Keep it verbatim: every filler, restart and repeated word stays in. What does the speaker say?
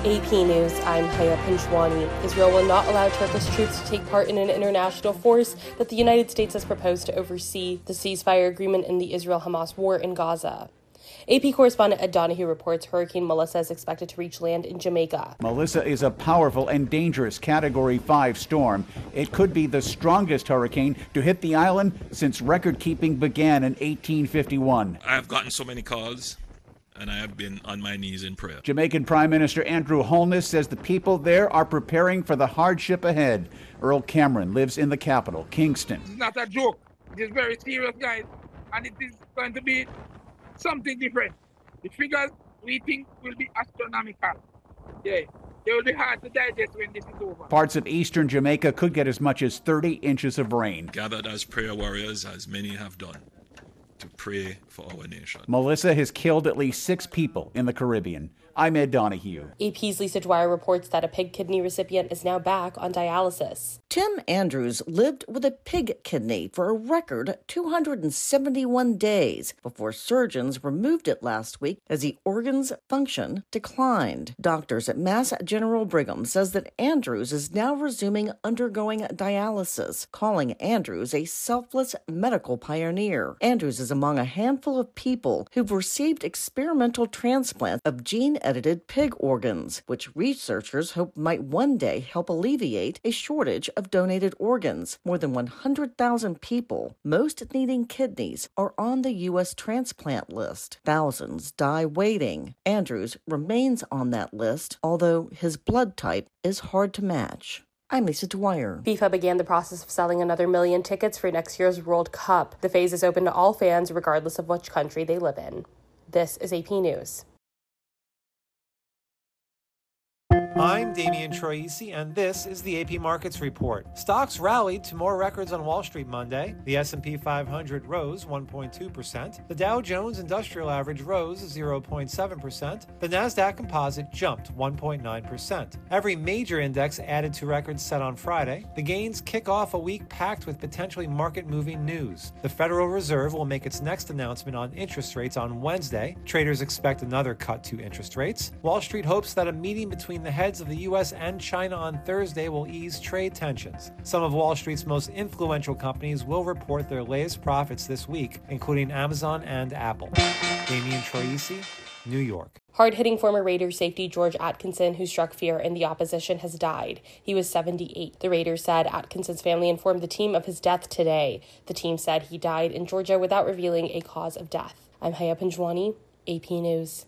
A P News, I'm Haya Pinchwani. Israel will not allow Turkish troops to take part in an international force that the United States has proposed to oversee the ceasefire agreement in the Israel-Hamas war in Gaza. A P correspondent Ed Donahue reports Hurricane Melissa is expected to reach land in Jamaica. Melissa is a powerful and dangerous Category five storm. It could be the strongest hurricane to hit the island since record-keeping began in eighteen fifty-one. I've gotten so many calls, and I have been on my knees in prayer. Jamaican Prime Minister Andrew Holness says the people there are preparing for the hardship ahead. Earl Cameron lives in the capital, Kingston. It's not a joke. It is very serious, guys, and it is going to be something different. The figures we think will be astronomical. Yeah, they will be hard to digest when this is over. Parts of eastern Jamaica could get as much as thirty inches of rain. Gathered as prayer warriors, as many have done, to pray for our nation. Melissa has killed at least six people in the Caribbean. I'm Ed Donahue. A P's Lisa Dwyer reports that a pig kidney recipient is now back on dialysis. Tim Andrews lived with a pig kidney for a record two hundred seventy-one days before surgeons removed it last week as the organ's function declined. Doctors at Mass General Brigham says that Andrews is now resuming undergoing dialysis, calling Andrews a selfless medical pioneer. Andrews is among a handful of people who've received experimental transplants of gene edited pig organs, which researchers hope might one day help alleviate a shortage of donated organs. More than one hundred thousand people, most needing kidneys, are on the U S transplant list. Thousands die waiting. Andrews remains on that list, although his blood type is hard to match. I'm Lisa Dwyer. FIFA began the process of selling another million tickets for next year's World Cup. The phase is open to all fans, regardless of which country they live in. This is A P News. I'm Damian Troisi, and this is the A P Markets Report. Stocks rallied to more records on Wall Street Monday. The S and P five hundred rose one point two percent. The Dow Jones Industrial Average rose zero point seven percent. The Nasdaq Composite jumped one point nine percent. Every major index added to records set on Friday. The gains kick off a week packed with potentially market-moving news. The Federal Reserve will make its next announcement on interest rates on Wednesday. Traders expect another cut to interest rates. Wall Street hopes that a meeting between the heads of the U S and China on Thursday will ease trade tensions. Some of Wall Street's most influential companies will report their latest profits this week, including Amazon and Apple. Damian Troisi, New York. Hard-hitting former Raiders safety George Atkinson, who struck fear in the opposition, has died. He was seventy-eight. The Raiders said Atkinson's family informed the team of his death today. The team said he died in Georgia without revealing a cause of death. I'm Haya Pinchwani, A P News.